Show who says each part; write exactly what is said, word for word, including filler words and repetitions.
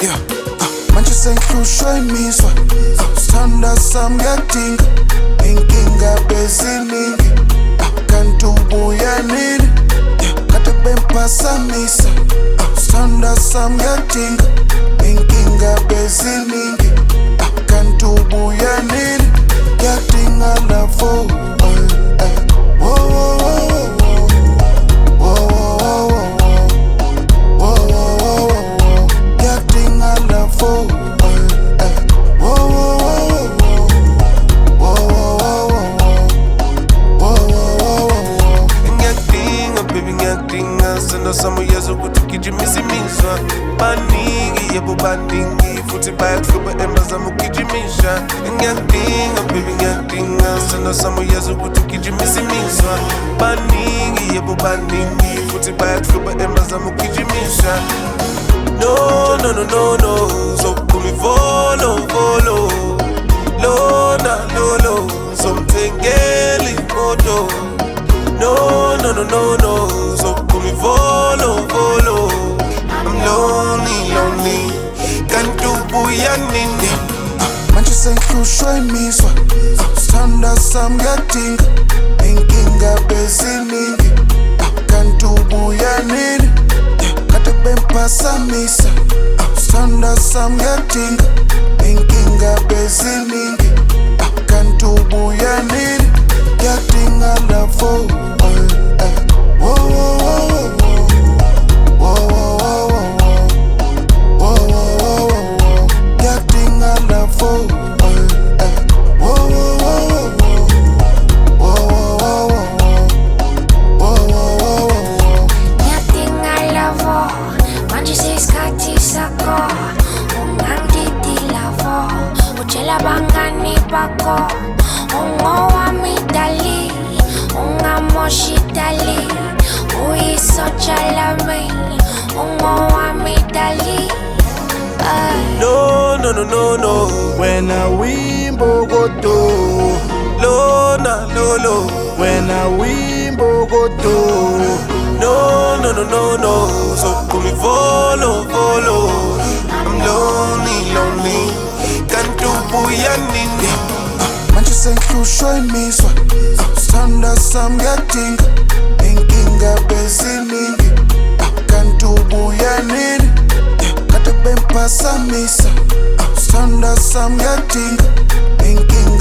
Speaker 1: yeah. uh, manje sengihlushwe imizwa, uh, sithanda sami ngiyadinga, inkinga beziningi, uh, kanti ubuya nini, yeah. Kade bemphasamisa, uh, sithanda sami ngiyadinga, inkinga beziningi, uh, kanti ubuya nini, ngiyadinga lavo.
Speaker 2: Samoyezo kutukijimizimizwa baningi yebo baningi futhi bayahluba embazama ukugijimisha ngiyadinga baby ngiyadinga sena samoyezo kutukijimizimizwa baningi yebo baningi futhi bayahluba embazama ukugijimisha no no no no no so kumi volo volo lona lolo so mtengeli moto no no no no no so kumi volo volo I'm lonely lonely kanti ubuya nini
Speaker 1: uh, manje sengihlushwe imizwa uh, sithanda sami ngiyadinga inkinga beziningi uh, kanti ubuya nini yeah. Kade bemphasamisa uh, sithanda sami ngiyadinga inkinga beziningi uh, kanti ubuya nini ngiyadinga lavo.
Speaker 3: Bangani bako, ungo wa midali, unga moshi dali, uiso chalame, ungo wa midali.
Speaker 2: No, no, no, no, no.
Speaker 4: When I wimbo go do,
Speaker 2: Lona, lolo.
Speaker 4: when I wimbo go do,
Speaker 2: No, no, no, no, no. So kumi volo, volo. I'm lonely, lonely. Kanti ubuya nini
Speaker 1: uh, manje sengihlushwe imizwa uh, sithanda sami ngiyadinga inkinga beziningi uh, kanti ubuya nini yeah. Kade bemphasamisa uh, sithanda sami ngiyadinga inkinga